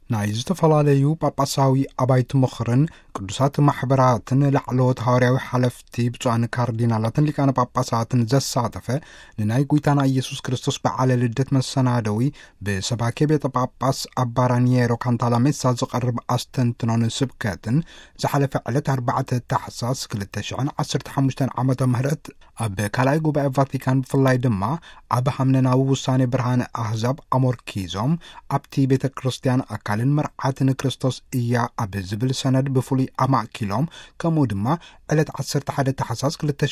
ናይ ዝተፈላለዩ ጳጳሳዊ ኣባይቲ ምኽርን ቅዱሳት ማሕበራትን ላዕለዎት ሐዋርያዊ ሓለፍቲ ብፁዓን ካርዲናላትን ሊቃነ ጳጳሳትን ዘሳተፈ ንናይ ጐይታና ኢየሱስ ክርስቶስ በዓለ ልደት መሰናደዊ ብሰባኬ ቤተ ጳጳስ አባ ራኒየሮ ካንታላሜሳ ዝቐርብ ኣስተንትኖን ስብከትን ዝሓለፈ ዕለት 4 ታሕሳስ 2015 ዓመተ ምህረት ኣብ ካልኣይ ጉባኤ ቫቲካን ብፍላይ ድማ ኣብ ሃምነናዊ ውሳኔ ብርሃነ ኣሕዛብ ኣሞርኪዞም ኣብቲ ቤተ ክርስቲያን አካልን መርዓትን ክርስቶስ እያ ኣብ ዝብል ሰነድ ብፍሉይ ኣማእኪሎም ከምኡ ድማ ዕለት 11 ታሕሳስ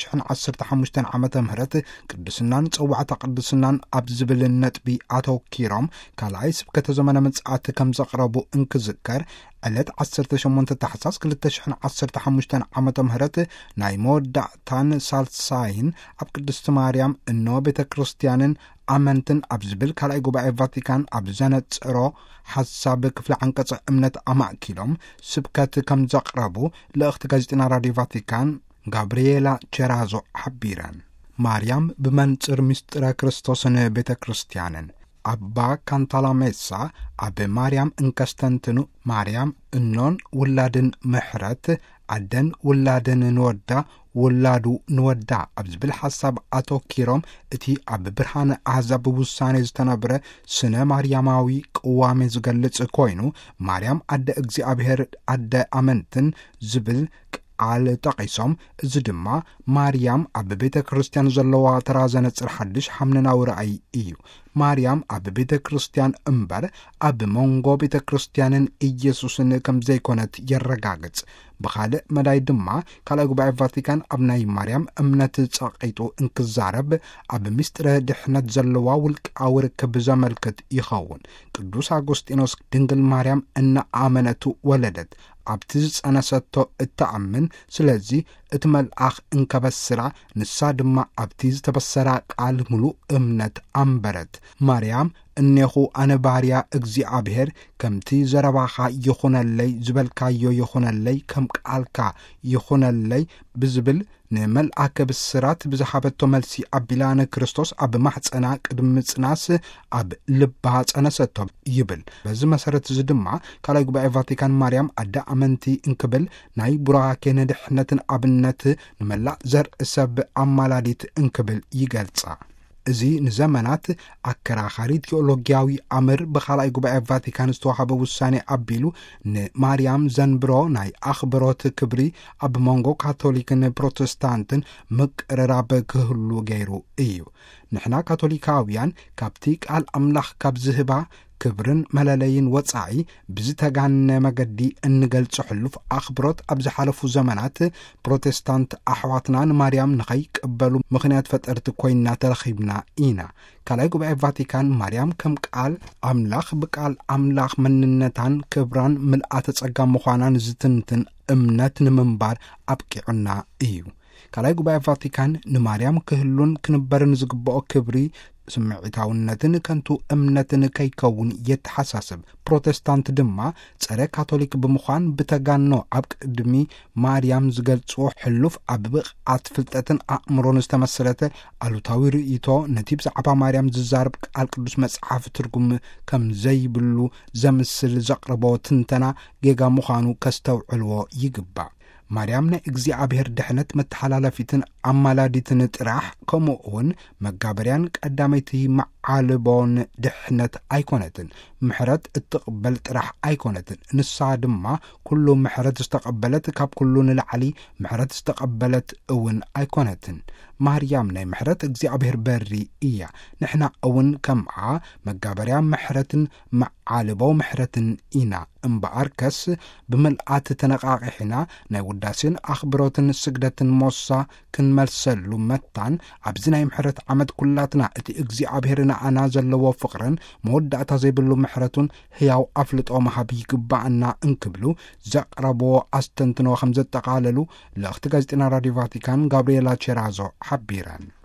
2015 ዓመተ ምህረት ቅድስናን ጽዋዕታ ቅድስናን ኣብ ዝብል ነጥቢ ኣተወኪሮም ካልኣይ ስብከተ ዘመነ ምጽኣት ከም ዘቕረቡ እንክዝከር ዕለት 18 ታሕሳስ 2015 ዓመተ ምህረት ናይ መወዳእታን ሳልሳይን ኣብ ቅድስቲ ማርያም እኖ ቤተ ክርስቲያንን ኣመንትን ኣብ ዝብል ካልኣይ ጉባኤ ቫቲካን ኣብ ዘነጽሮ ሓሳብ ክፍሊ ዓንቀጽ እምነት ኣማእኪሎም ስብከት ከም ዘቕረቡ ለእኽቲ ጋዜጢና ራድዮ ቫቲካን ጋብርኤላ ቸራዞ ሓቢረን። ማርያም ብመንጽር ምስጢረ ክርስቶስን ቤተ ክርስቲያንን አባ ካንታላሜሳ ኣብ ማርያም እንከስተንትኑ ማርያም እኖን ውላድን ምሕረት ዓደን ውላድን ንወዳ ውላዱ ንወዳ ኣብ ዝብል ሓሳብ ኣተወኪሮም እቲ ኣብ ብርሃነ ኣሕዛብ ውሳኔ ዝተነብረ ስነ ማርያማዊ ቅዋሜ ዝገልጽ ኮይኑ ማርያም ኣደ እግዚኣብሔር ኣደ ኣመንትን ዝብል ቃል ጠቂሶም እዚ ድማ ማርያም ኣብ ቤተ ክርስቲያን ዘለዋ ተራ ዘነጽር ሓድሽ ሓምነናዊ ረኣይ እዩ። ማርያም ኣብ ቤተ ክርስቲያን እምበር ኣብ መንጎ ቤተ ክርስቲያንን ኢየሱስን ከም ዘይኮነት የረጋግጽ። ብኻልእ መዳይ ድማ ካልኣይ ጉባኤ ቫቲካን ኣብ ናይ ማርያም እምነት ጸቂጡ እንክዛረብ ኣብ ምስጢረ ድሕነት ዘለዋ ውልቃዊ ርክብ ዘመልክት ይኸውን። ቅዱስ አጉስጢኖስ ድንግል ማርያም እናኣመነቱ ወለደት ኣብቲ ዝጸነሰቶ እተኣምን ስለዚ እቲ መልኣኽ እንከበስራ ንሳ ድማ ኣብቲ ዝተበሰራ ቃል ሙሉእ እምነት ኣንበረት። ማርያም እኔኹ ኣነ ባርያ እግዚኣብሔር ከምቲ ዘረባኻ ይኹነለይ ዝበልካዮ ይኹነለይ ከም ቃልካ ይኹነለይ ብዝብል ንመልኣከ ብስራት ብዝሓበቶ መልሲ ኣቢላ ንክርስቶስ ኣብ ማሕፀና ቅድሚ ምጽናስ ኣብ ልባ ጸነሰቶ ይብል። በዚ መሰረት እዚ ድማ ካልኣይ ጉባኤ ቫቲካን ማርያም ኣደ ኣመንቲ እንክብል ናይ ቡራኬ ንድሕነትን ኣብነት ንመላእ ዘርኢ ሰብ ኣማላዲት እንክብል ይገልጻ። እዚ ንዘመናት ኣከራኻሪ ቴዎሎጊያዊ ኣምር ብኻልኣይ ጉባኤ ቫቲካን ዝተዋሃበ ውሳኔ ኣቢሉ ንማርያም ዘንብሮ ናይ ኣኽብሮት ክብሪ ኣብ መንጎ ካቶሊክን ፕሮቴስታንትን ምቅርራብ ክህሉ ገይሩ እዩ። ንሕና ካቶሊካውያን ካብቲ ቃል ኣምላኽ ካብ ዝህባ ክብርን መለለይን ወጻኢ ብዝተጋነ መገዲ እንገልጽ ሕሉፍ ኣኽብሮት ኣብ ዝሓለፉ ዘመናት ፕሮቴስታንት ኣሕዋትና ንማርያም ንኸይቅበሉ ምኽንያት ፈጠርቲ ኮይንና ተረኺብና ኢና። ካልኣይ ጉባኤ ቫቲካን ማርያም ከም ቃል ኣምላኽ ብቃል ኣምላኽ መንነታን ክብራን ምልኣተ ጸጋ ምዃናን ዝትንትን እምነት ንምንባር ኣብቂዑና እዩ። ካልኣይ ጉባኤ ቫቲካን ንማርያም ክህሉን ክንበርን ዝግብኦ ክብሪ ስምዒታውነትን ከንቱ እምነትን ከይከውን የተሓሳስብ። ፕሮቴስታንት ድማ ጸረ ካቶሊክ ብምዃን ብተጋኖ ኣብ ቅድሚ ማርያም ዝገልጽዎ ሕሉፍ ኣብ ብቕዓት ፍልጠትን ኣእምሮን ዝተመሰረተ ኣሉታዊ ርእይቶ ነቲ ብዛዕባ ማርያም ዝዛርብ ቃል ቅዱስ መጽሓፍ ትርጉም ከም ዘይብሉ ዘምስል ዘቕርቦ ትንተና ጌጋ ምዃኑ ከስተውዕልዎ ይግባእ። ማርያም ናይ እግዚኣብሔር ድሕነት መተሓላለፊትን ኣማላዲትን ጥራሕ ከምኡ እውን መጋበርያን ቀዳመይቲ መዓልቦን ድሕነት ኣይኮነትን። ምሕረት እትቕበል ጥራሕ ኣይኮነትን። ንሳ ድማ ኩሉ ምሕረት ዝተቐበለት ካብ ኩሉ ንላዕሊ ምሕረት ዝተቐበለት እውን ኣይኮነትን። ማርያም ናይ ምሕረት እግዚኣብሔር በሪ እያ። ንሕና እውን ከምኣ መጋበርያ ምሕረትን መዓልቦ ምሕረትን ኢና እምበኣር ከስ ብምልኣት ተነቓቂሕና ናይ ውዳሴን ኣኽብሮትን ስግደትን ሞሳ ክንመልሰሉ መታን ኣብዚ ናይ ምሕረት ዓመት ኩላትና እቲ እግዚኣብሔር ንኣና ዘለዎ ፍቕርን መወዳእታ ዘይብሉ ምሕረቱን ሕያው ኣፍልጦ መሃብ ይግባአና እንክብሉ ዘቕረብዎ ኣስተንትኖ ከም ዘጠቓለሉ ለእኽቲ ጋዜጢና ራድዮ ቫቲካን ጋብርኤላ ቸራዞ ሓቢረን።